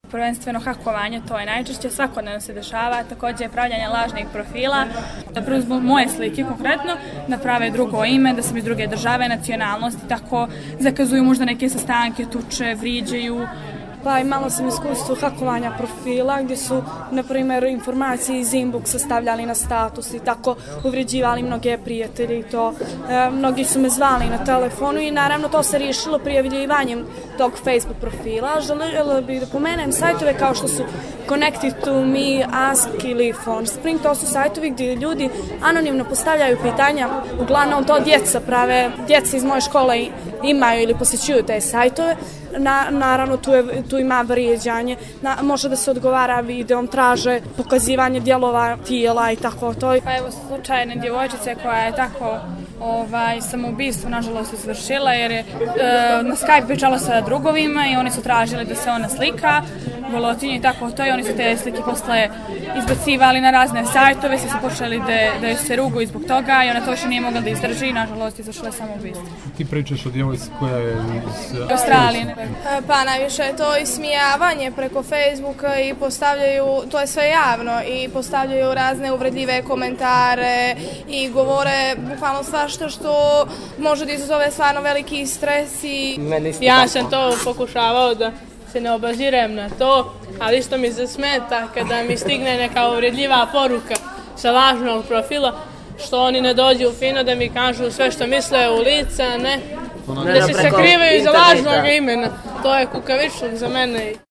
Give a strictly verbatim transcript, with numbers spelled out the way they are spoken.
Prvenstveno hakovanje, to je najčešće, svakodnevno se dešava, također pravljanje lažnih profila, da preuzmu moje slike konkretno, da prave drugo ime, da sam iz druge države, nacionalnosti, tako zakazuju možda neke sastanke, tuče, vrijeđaju. Pa imala sam iskustvo hakovanja profila gdje su, na primjer, informacije iz inboxa stavljali na status i tako uvređivali mnoge prijatelje i to. E, mnogi su me zvali na telefonu i naravno to se riješilo prijavljivanjem tog Facebook profila. Željela bih da pomenem sajtove kao što su Connected to Me, Ask ili PhoneSpring. To su sajtovi gdje ljudi anonimno postavljaju pitanja, uglavnom to djeca prave, djeca iz moje škole imaju ili posjećuju te sajtove. Na, naravno tu, je, tu ima vrijeđanje, na, može da se odgovara videom, traže pokazivanje dijelova tijela i tako to. Pa evo slučajne djevojčice koja je tako ovaj, samoubistvo nažalost izvršila jer je e, na Skype pričala sa drugovima i oni su tražili da se ona slika, golotinje i tako to i oni su te slike posle izbacivali na razne sajtove, svi su počeli da, da se ruguju zbog toga i ona to više nije mogla da izdrži i nažalost izvršila je samoubistvo. Ti pričaš o djevojci koja je iz Australije. Pa najviše je to ismijavanje preko Facebooka i postavljaju, to je sve javno i postavljaju razne uvredljive komentare i govore bukvalno svašta što može da izazove stvarno veliki stres i... Ja sam to pokušavao da se ne obazirem na to, ali isto mi se smeta kada mi stigne neka uvredljiva poruka sa lažnog profila, što oni ne dođu fino da mi kažu sve što misle u lica, ne, da se sakrivaju iza lažnog imena. To je kukavičluk za mene.